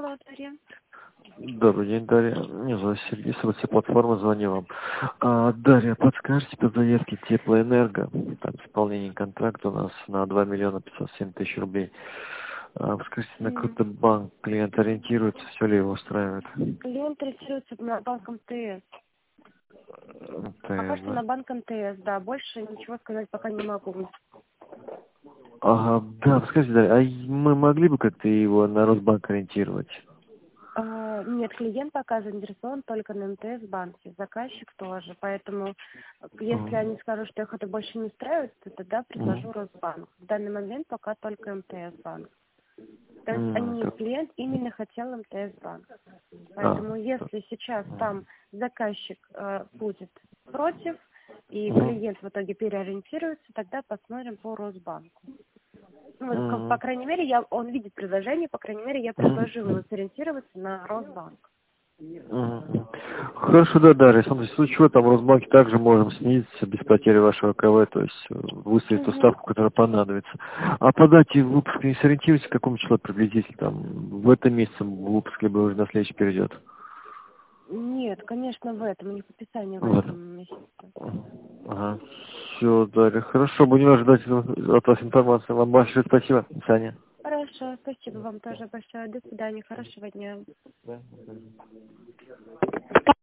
Алло, Дарья. Добрый день, Дарья. Меня зовут Сергей, с ВЦ платформы, звоню вам. Дарья, подскажите по заявке Теплоэнерго, там исполнение контракта у нас на 2 миллиона 507 тысяч рублей. Подскажите, на какой-то банк клиент ориентируется, все ли его устраивает? Клиент интересуется на банк МТС. Пока что Да. на банк МТС, да. Больше ничего сказать пока не могу. Ага, да, подскажите, Дарья, мы могли бы как-то его на Росбанк ориентировать? Нет, клиент пока заинтересован только на МТС банке, заказчик тоже. Поэтому, если они скажут, что их это больше не устраивает, то тогда предложу Росбанк. В данный момент пока только МТС банк. То есть клиент именно хотел МТС банк. Поэтому если сейчас там заказчик будет против, и клиент в итоге переориентируется, тогда посмотрим по Росбанку. Ну, по крайней мере, он видит предложение, по крайней мере, я предложила ему сориентироваться на Росбанк. Хорошо, да, Дарья. Смотрите, в случае чего там в Росбанке также можем снизиться без потери вашего КВ, то есть выставить ту ставку, которая понадобится. А по дате выпуска не сориентируйтесь, к какому числу приблизительно там в этом месяце выпуск, либо уже на следующий перейдет? Нет, конечно, в этом, у них описание в В этом месяце. Ага. Все, Дарья, хорошо, будем ожидать от вас информации. Вам большое спасибо, Саня. Хорошо, спасибо вам тоже большое. До свидания, хорошего дня.